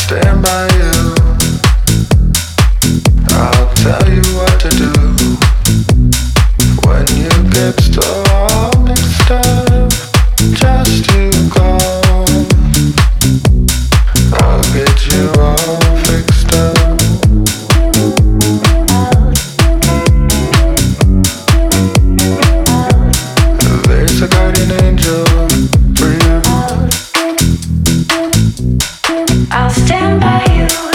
stand by you. I'll tell you what to do when you get so all mixed up. Just to call, I'll get you all fixed up. There's a guardian angel for you. I'll stand by you.